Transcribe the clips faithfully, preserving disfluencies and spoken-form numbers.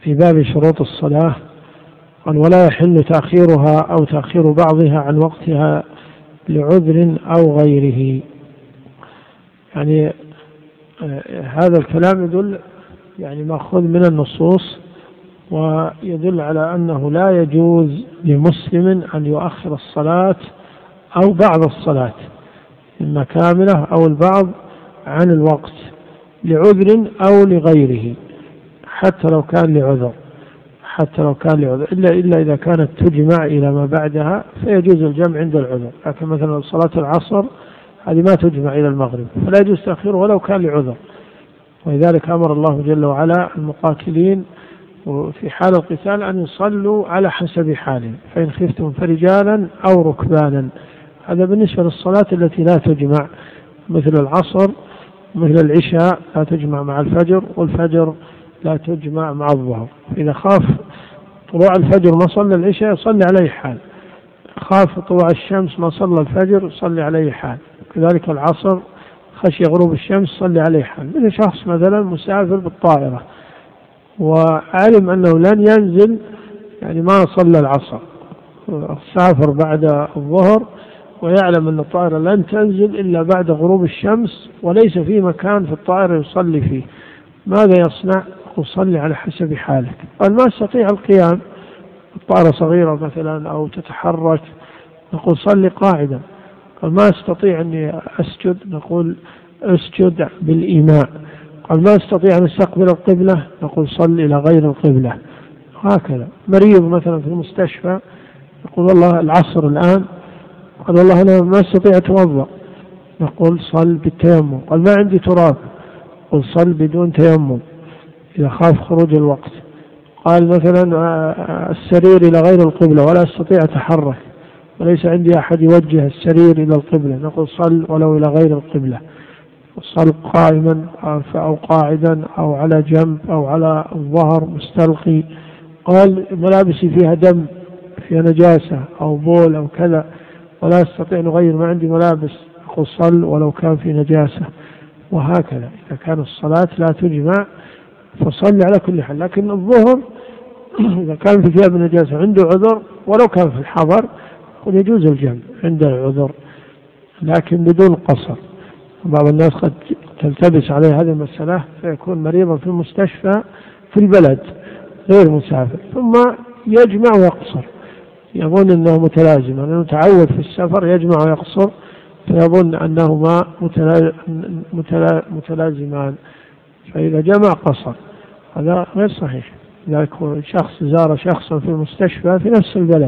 في باب شروط الصلاة قال: ولا يحل تأخيرها أو تأخير بعضها عن وقتها لعذر أو غيره. يعني هذا الكلام يدل يعني مأخوذ من النصوص، ويدل على أنه لا يجوز لمسلم أن يؤخر الصلاة أو بعض الصلاة، إما كاملة أو البعض، عن الوقت لعذر أو لغيره، حتى لو كان لعذر حتى لو كان لعذر إلا إلا إذا كانت تجمع إلى ما بعدها فيجوز الجمع عند العذر. لكن مثلا صلاة العصر هذه ما تجمع إلى المغرب فلا يجوز تأخيره ولو كان لعذر. ولذلك أمر الله جل وعلا المقاتلين في حال القتال أن يصلوا على حسب حالهم، فإن خفتم فرجالا أو ركبانا. هذا بالنسبة للصلاة التي لا تجمع، مثل العصر مثل العشاء لا تجمع مع الفجر، والفجر لا تجمع مع الظهر. إذا خاف طلوع الفجر ما صلى العشاء يصلي عليه حال، خاف طلوع الشمس ما صلى الفجر يصلي عليه حال. كذلك العصر خشي غروب الشمس صلي عليه حال. مثل شخص مثلا مسافر بالطائرة وعلم أنه لن ينزل، يعني ما صلى العصر، سافر بعد الظهر ويعلم أن الطائرة لن تنزل إلا بعد غروب الشمس وليس في مكان في الطائرة يصلي فيه، ماذا يصنع؟ يصلي على حسب حالك. قال ما استطيع القيام، الطائرة صغيرة مثلا أو تتحرك، نقول صلي قاعدا. قال ما استطيع أني أسجد، نقول أسجد بالإيماء. قال ما استطيع أن أستقبل القبلة، نقول صل إلى غير القبلة. هكذا مريض مثلا في المستشفى يقول والله العصر الآن، قال والله أنا ما استطيع أتوضأ، نقول صل بالتيمم. قال ما عندي تراب، قل صل بدون تيمم إذا خاف خروج الوقت. قال مثلا السرير إلى غير القبلة ولا أستطيع أتحرك وليس عندي أحد يوجه السرير إلى القبلة، نقول صل ولو إلى غير القبلة، صل قائما أو قاعدا أو على جنب أو على الظهر مستلقي. قال ملابسي فيها دم فيها نجاسة أو بول أو كذا ولا أستطيع نغير، ما عندي ملابس، نقول صل ولو كان في نجاسة. وهكذا إذا كان الصلاة لا تجمع فصل على كل حال. لكن الظهر إذا كان في ثياب النجاسة عنده عذر ولو كان في الحضر قد يجوز الجمع عند العذر لكن بدون قصر. بعض الناس قد تلتبس عليه هذه المسألة فيكون مريضا في المستشفى في البلد غير مسافر ثم يجمع ويقصر، يظن أنه متلازم، لأنه تعود في السفر يجمع ويقصر فيظن أنهما متلازمان، فإذا جمع قصر هذا غير صحيح. إذا شخص زار شخصا في المستشفى في نفس البلد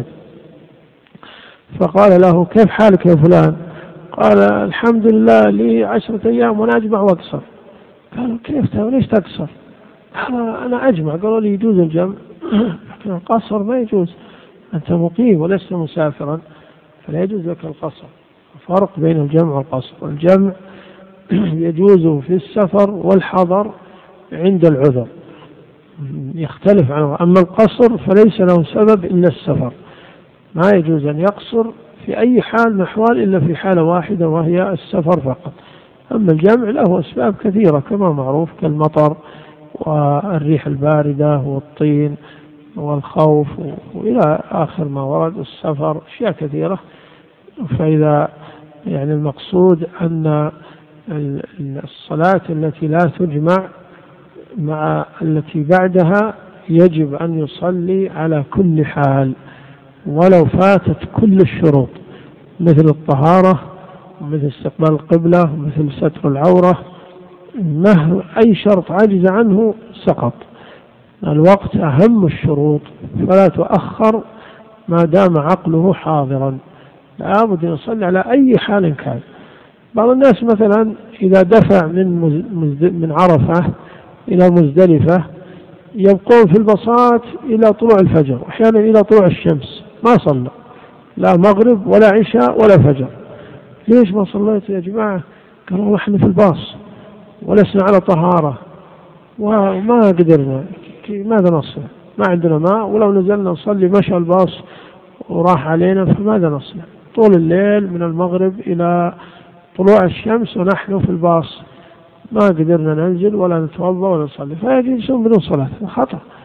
فقال له كيف حالك يا فلان؟ قال الحمد لله لي عشرة أيام وأنا أجمع وأقصر. قالوا كيف ليش تقصر؟ أنا أجمع. قالوا لي يجوز الجمع لكن القصر ما يجوز، أنت مقيم ولست مسافرا فلا يجوز لك القصر. فرق بين الجمع والقصر، الجمع يجوز في السفر والحضر عند العذر يختلف عنه، أما القصر فليس له سبب إلا السفر، ما يجوز أن يقصر في أي حال من الأحوال إلا في حالة واحدة وهي السفر فقط. أما الجمع له أسباب كثيرة كما معروف كالمطر والريح الباردة والطين والخوف وإلى آخر ما ورد، السفر أشياء كثيرة. فإذا يعني المقصود أن الصلاة التي لا تجمع مع التي بعدها يجب أن يصلي على كل حال ولو فاتت كل الشروط، مثل الطهارة مثل استقبال القبلة مثل ستر العورة، مهما أي شرط عجز عنه سقط. الوقت أهم الشروط فلا تؤخر ما دام عقله حاضرا، لابد أن يصلي على أي حال كان. بعض الناس مثلا إذا دفع من من عرفة إلى مزدلفة يبقون في البساط إلى طلوع الفجر، وأحيانا إلى طلوع الشمس ما صلى لا مغرب ولا عشاء ولا فجر. ليش ما صليت يا جماعة؟ قالوا احنا في الباص ولسنا على طهارة وما قدرنا، ماذا نصنع؟ ما عندنا ماء، ولو نزلنا نصلي مشى الباص وراح علينا فماذا نصنع؟ طول الليل من المغرب إلى طلوع الشمس ونحن في الباص ما قدرنا ننزل ولا نتوضا ولا نصلي، فيجلسون بدون صلاة. خطأ،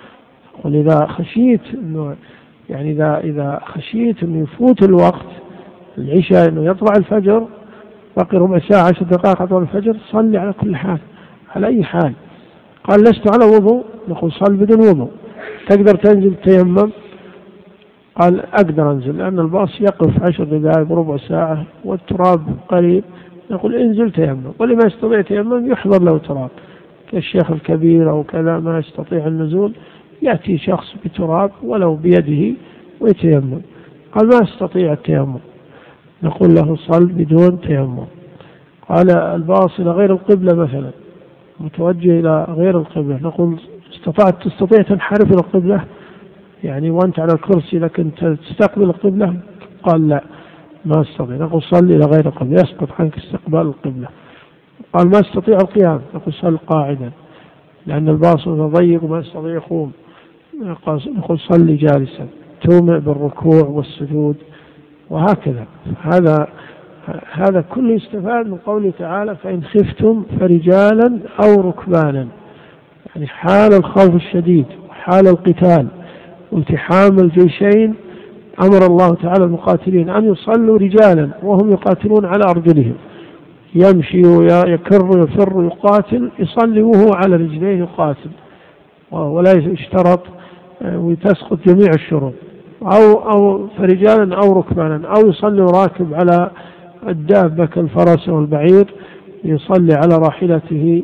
ولذا خشيت إنه يعني إذا إذا خشيت إنه يفوت الوقت العشاء إنه يطلع الفجر باقي ربع ساعة عشر دقائق أطلع الفجر، صلي على كل حال على أي حال. قال لست على وضوء، نقول صل بدون وضوء. تقدر تنزل تيمم؟ قال أقدر أنزل، لأن الباص يقف عشر دقائق بربع ساعة والتراب قريب، نقول انزل تيمم. واللي ما يستطيع تيمم يحضر له تراب كالشيخ الكبير أو كذا ما يستطيع النزول، يأتي شخص بتراب ولو بيده ويتيمم. قال ما استطيع التيمم، نقول له صل بدون تيمم. قال الباص إلى غير القبلة مثلا، متوجه إلى غير القبلة، نقول استطعت تستطيع تنحرف إلى القبلة يعني وأنت على الكرسي لكن تستقبل القبلة؟ قال لا ما استطيع، نقول صل إلى غير القبلة يسقط عنك استقبال القبلة. قال ما استطيع القيام، نقول صل قاعدا لأن الباص ضيق وما يستطيع يقوم، نقول صل جالسا تومع بالركوع والسجود. وهكذا هذا هذا كله يستفاد من قوله تعالى فإن خفتم فرجالا أو ركبانا، يعني حال الخوف الشديد وحال القتال والتحام الجيشين أمر الله تعالى المقاتلين أن يصلوا رجالا وهم يقاتلون على أرجلهم، يمشي ويكر ويفر ويقاتل، يصلي وهو على رجليه يقاتل ولا يشترط وتسقط جميع الشروط. أو أو فرجالا أو ركبانا، أو يصلي راكب على الدابة كالفرس والبعير، يصلي على راحلته،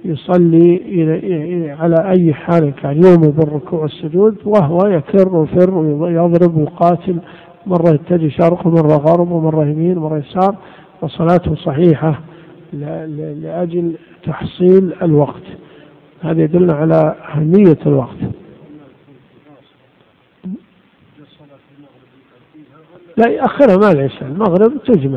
يصلي على أي حال كان يومي بالركوع والسجود وهو يكر ويفر ويضرب ويقاتل، مرة يتجه شرق ومرة غرب ومرة يمين ومرة يسار، وصلاته صحيحة لأجل تحصيل الوقت. هذا يدلنا على أهمية الوقت. لا يأخرها ما العشاء، المغرب تجمع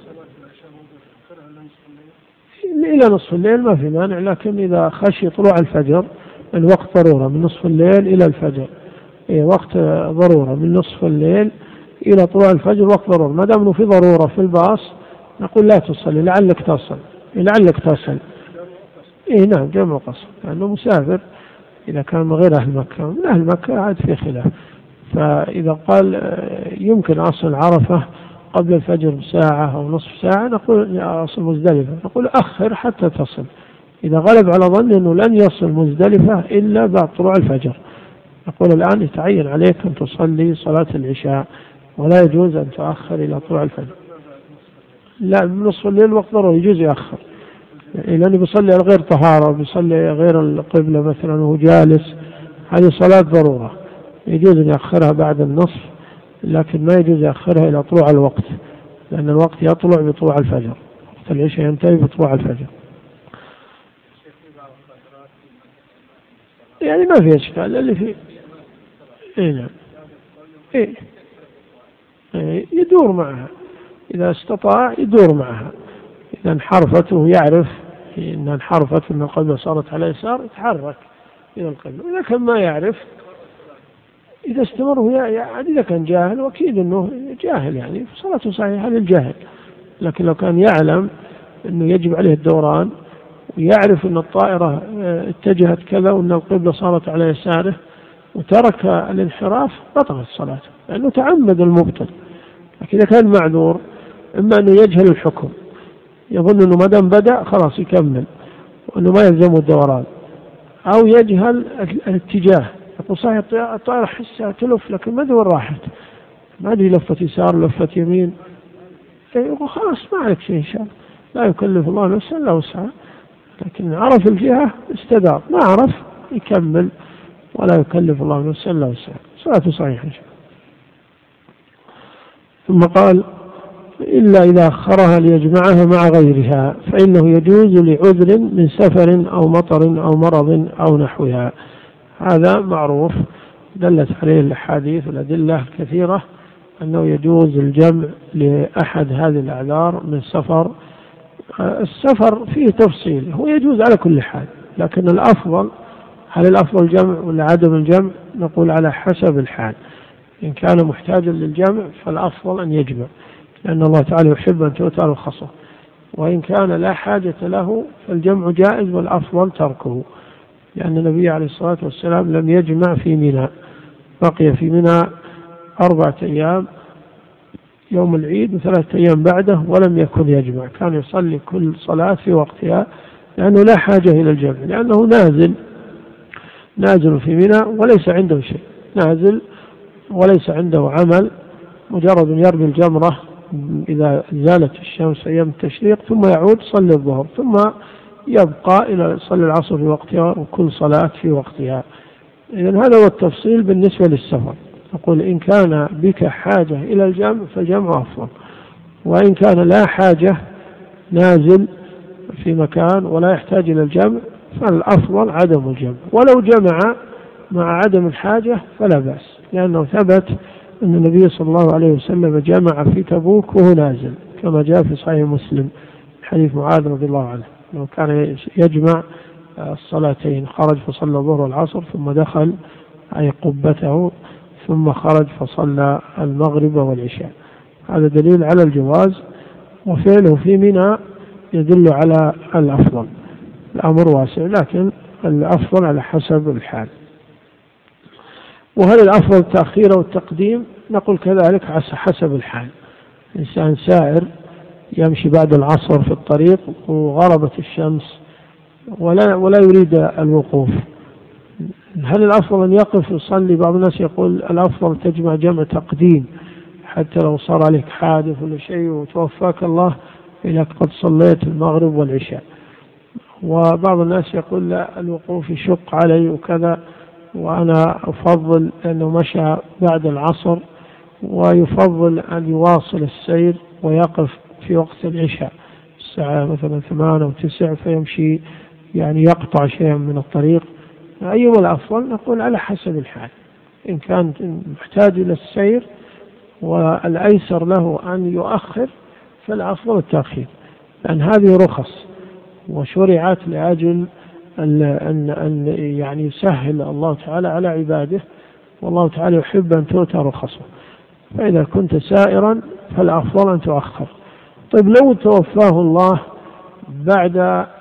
إلى نصف الليل ما في مانع، لكن إذا خشي طلوع الفجر الوقت ضرورة من نصف الليل إلى الفجر، إيه وقت ضرورة من نصف الليل إلى طلوع الفجر وقت ضرورة. ما دام في ضرورة في الباص نقول لا تصلي لعلك تصل لعلك تصل إيه نعم جمع قصر، لأنه مسافر إذا كان من غير أهل مكة. من أهل مكة عاد في خلاف، فإذا قال يمكن أصل عرفة قبل الفجر بساعة أو نصف ساعة نقول أصل مزدلفة، نقول أخر حتى تصل. إذا غلب على ظن أنه لن يصل مزدلفة إلا بعد طلوع الفجر نقول الآن يتعين عليك أن تصلي صلاة العشاء ولا يجوز أن تؤخر إلى طلوع الفجر. لا من نصف الليل وقت ضروري يجوز يأخر، لأنه بيصلي على غير طهارة وبيصلي غير القبلة مثلا وهو جالس، هذه صلاة ضرورة يجوز أن يأخرها بعد النصف، لكن ما يجوز يأخرها إلى طلوع الوقت، لأن الوقت يطلع بطلوع الفجر، وقت العشاء ينتهي بطلوع الفجر. يعني ما في إشكال اللي في إيه نعم إيه إيه يدور معها إذا استطاع يدور معها، إذا انحرفت وهو يعرف إن انحرفت أن القبلة صارت على يسار يتحرك إلى القبلة. إذا كان ما يعرف إذا استمر هو يعني إذا كان جاهل وأكيد أنه جاهل يعني صلاته صحيحة للجاهل، لكن لو كان يعلم أنه يجب عليه الدوران ويعرف أن الطائرة اتجهت كذا وأن القبلة صارت على يساره وترك الانحراف بطلت صلاته لأنه تعمد المبطل. لكن إذا كان معذور إما أنه يجهل الحكم يظن أنه ما دام بدأ خلاص يكمل وأنه ما يلزمه الدوران، أو يجهل الاتجاه يقول صحيح الطائرة حسها تلف لكن ما أدري وين راحت، ما أدري لفت يسار لفت يمين، يقول خلاص ما عليك شيء إن شاء الله لا يكلف الله نفسا إلا وسعها، لكن عرف الجهة استدار ما عرف يكمل ولا يكلف الله نفسا إلا وسعها، صلاته صحيحة إن شاء الله. ثم قال إلا إذا أخرها ليجمعها مع غيرها فإنه يجوز لعذر من سفر أو مطر أو مرض أو نحوها. هذا معروف دلت عليه الأحاديث والأدلة كثيرة أنه يجوز الجمع لأحد هذه الأعذار من سفر. السفر فيه تفصيل، هو يجوز على كل حال، لكن الأفضل هل الأفضل الجمع ولا عدم الجمع؟ نقول على حسب الحال. إن كان محتاجا للجمع فالأفضل أن يجمع لأن الله تعالى يحب أن تؤتى الخصوص، وإن كان لا حاجة له فالجمع جائز والأفضل تركه. لأن النبي عليه الصلاة والسلام لم يجمع في منى، بقي في منى أربعة أيام يوم العيد وثلاثة أيام بعده ولم يكن يجمع، كان يصلي كل صلاة في وقتها لأنه لا حاجة إلى الجمع، لأنه نازل نازل في منى وليس عنده شيء، نازل وليس عنده عمل، مجرد يرمي الجمرة إذا زالت الشمس أيام التشريق ثم يعود صلي الظهر ثم يبقى إلى صلي العصر في وقتها وكل صلاة في وقتها. إذن هذا هو التفصيل بالنسبة للسفر. نقول إن كان بك حاجة إلى الجمع فالجمع أفضل، وإن كان لا حاجة نازل في مكان ولا يحتاج إلى الجمع فالأفضل عدم الجمع، ولو جمع مع عدم الحاجة فلا بأس، لأنه ثبت أن النبي صلى الله عليه وسلم جمع في تبوك وهو نازل كما جاء في صحيح مسلم حديث معاذ رضي الله عنه، لو كان يجمع الصلاتين، خرج فصلى الظهر والعصر ثم دخل أي قبته ثم خرج فصلى المغرب والعشاء. هذا دليل على الجواز، وفعله في منى يدل على الأفضل. الأمر واسع لكن الأفضل على حسب الحال. وهل الأفضل التأخير أو التقديم؟ نقول كذلك حسب الحال. إنسان سائر يمشي بعد العصر في الطريق وغربت الشمس ولا, ولا يريد الوقوف، هل الأفضل أن يقف يصلي؟ بعض الناس يقول الأفضل تجمع جمع تقديم حتى لو صار عليك حادث ولا شيء وتوفاك الله إذا قد صليت المغرب والعشاء. وبعض الناس يقول لا، الوقوف يشق علي وكذا، وأنا أفضل أنه مشى بعد العصر، ويفضل أن يواصل السير ويقف في وقت العشاء الساعة مثلا ثمانية أو تسع فيمشي، يعني يقطع شيئا من الطريق. أيما الأفضل؟ نقول على حسب الحال. إن كان محتاج إلى السير والأيسر له أن يؤخر فالأفضل التأخير، لأن هذه رخص وشرعت لأجل أن, أن, أن يعني يسهل الله تعالى على عباده، والله تعالى يحب أن تؤتى رخصه. فإذا كنت سائرا فالأفضل أن تؤخر. طيب لو توفاه الله بعد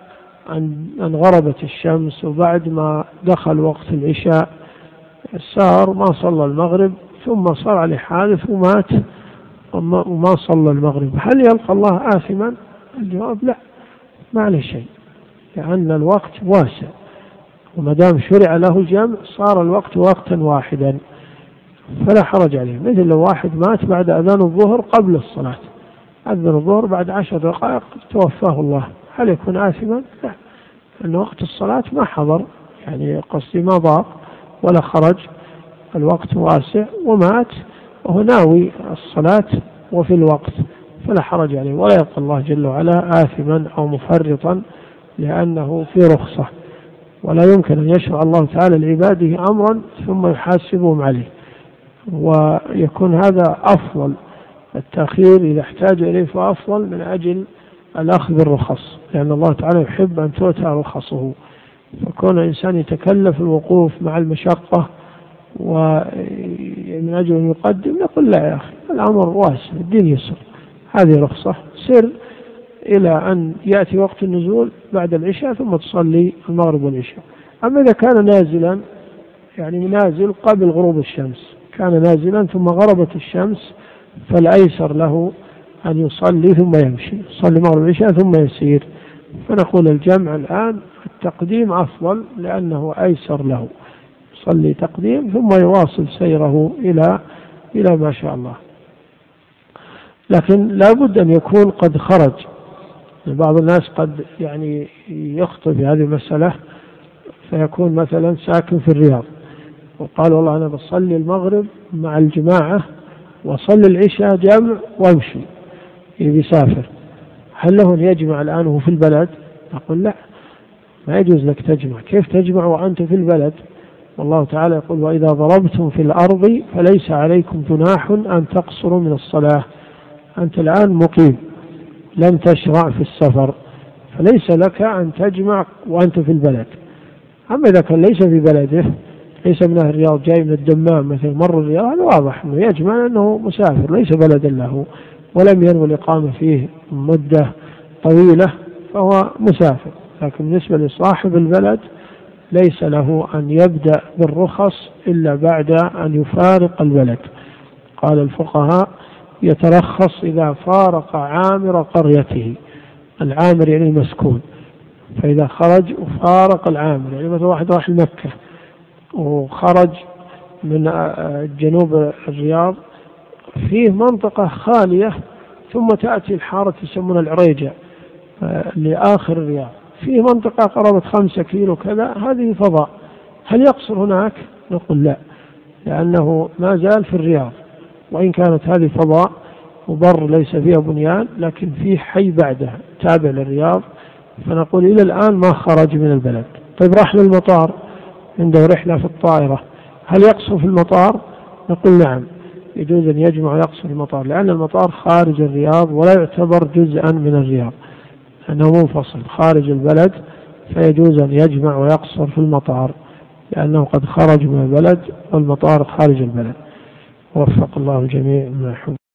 أن غربت الشمس وبعد ما دخل وقت العشاء، سار ما صلى المغرب ثم صار عليه حادث ومات وما صلى المغرب، هل يلقى الله آثما؟ الجواب لا، ما عليه شيء، لأن الوقت واسع، وما دام شرع له الجمع صار الوقت وقتا واحدا فلا حرج عليه. مثل لو واحد مات بعد أذان الظهر قبل الصلاة، أذن الظهر بعد عشر دقائق توفاه الله، هل يكون آثما؟ لا، لأن وقت الصلاة ما حضر، يعني قصدي ما ضاق ولا خرج، الوقت واسع ومات وهو ناوي الصلاة وفي الوقت، فلا حرج عليه، ولا يلقى الله جل وعلا آثما أو مفرطا، لأنه في رخصة، ولا يمكن أن يشرع الله تعالى لعباده أمرا ثم يحاسبهم عليه. ويكون هذا أفضل، التأخير إذا احتاج إليه فأفضل من أجل الأخذ بالرخص، لأن الله تعالى يحب أن تؤتى رخصه. فكون الإنسان يتكلف الوقوف مع المشقة ومن أجل أن يقدم، نقول لا يا أخي، الأمر واسع، الدين يسر، هذه رخصة، سر إلى أن يأتي وقت النزول بعد العشاء ثم تصلي المغرب والعشاء. أما إذا كان نازلا، يعني نازل قبل غروب الشمس، كان نازلا ثم غربت الشمس، فالأيسر له أن يصلي ثم يمشي، يصلي المغرب والعشاء ثم يسير. فنقول الجمع الآن التقديم أفضل لأنه أيسر له، يصلي تقديم ثم يواصل سيره إلى إلى ما شاء الله. لكن لا بد أن يكون قد خرج. بعض الناس قد يعني يخطئ في هذه المسألة، فيكون مثلا ساكن في الرياض وقال والله أنا بصلي المغرب مع الجماعة وصلي العشاء جمع وامشي، يسافر، هل له أن يجمع الآن وهو في البلد؟ نقول لا، ما يجوز لك تجمع. كيف تجمع وأنت في البلد؟ والله تعالى يقول وإذا ضربتم في الأرض فليس عليكم جناح أن تقصروا من الصلاة. أنت الآن مقيم لم تشرع في السفر، فليس لك أن تجمع وأنت في البلد. أما إذا كان ليس في بلده، ليس من أهل الرياض، جاي من الدمام مثل مر الرياض، هذا واضح أنه يجمع لأنه مسافر ليس بلدا له ولم ينوي الإقامة فيه مدة طويلة، فهو مسافر. لكن بالنسبة لصاحب البلد ليس له أن يبدأ بالرخص إلا بعد أن يفارق البلد. قال الفقهاء يترخص إذا فارق عامر قريته، العامر يعني المسكون، فإذا خرج وفارق العامر، يعني مثلا واحد راح مكة وخرج من جنوب الرياض فيه منطقة خالية ثم تأتي الحارة يسمونها العريجة لآخر الرياض، فيه منطقة قرابة خمسة كيلو كذا، هذه فضاء، هل يقصر هناك؟ نقول لا، لأنه ما زال في الرياض، وإن كانت هذه فضاء وبر ليس فيها بنيان لكن فيه حي بعدها تابع للرياض، فنقول إلى الآن ما خرج من البلد. طيب راح للمطار عنده رحلة في الطائرة، هل يقصر في المطار؟ نقول نعم، يجوز أن يجمع ويقصر في المطار، لأن المطار خارج الرياض ولا يعتبر جزءا من الرياض، أنه منفصل خارج البلد، فيجوز أن يجمع ويقصر في المطار لأنه قد خرج من البلد والمطار خارج البلد. وفق الله الجميع ما يحب.